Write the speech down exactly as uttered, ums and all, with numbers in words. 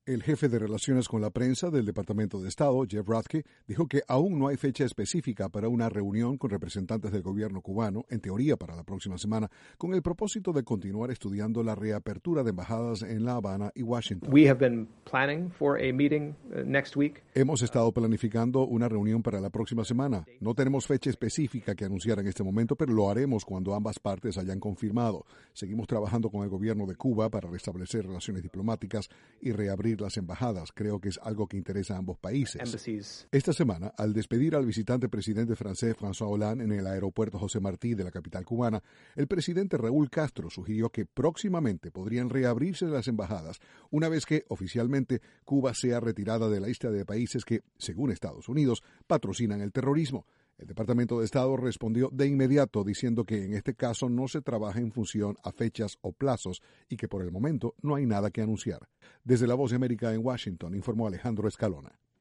El jefe de Relaciones con la Prensa del Departamento de Estado, Jeff Radke, dijo que aún no hay fecha específica para una reunión con representantes del gobierno cubano, en teoría para la próxima semana, con el propósito de continuar estudiando la reapertura de embajadas en La Habana y Washington. We have been planning for a meeting uh, next week. Hemos estado planificando una reunión para la próxima semana. No tenemos fecha específica que anunciar en este momento, pero lo haremos cuando ambas partes hayan confirmado. Seguimos trabajando con el gobierno de Cuba para restablecer relaciones diplomáticas y reabrir las embajadas. Creo que es algo que interesa a ambos países. Embassies. Esta semana, al despedir al visitante presidente francés François Hollande en el aeropuerto José Martí de la capital cubana, el presidente Raúl Castro sugirió que próximamente podrían reabrirse las embajadas una vez que oficialmente Cuba sea retirada de la lista de países que, según Estados Unidos, patrocinan el terrorismo. El Departamento de Estado respondió de inmediato diciendo que en este caso no se trabaja en función a fechas o plazos y que por el momento no hay nada que anunciar. Desde La Voz de América en Washington, informó Alejandro Escalona.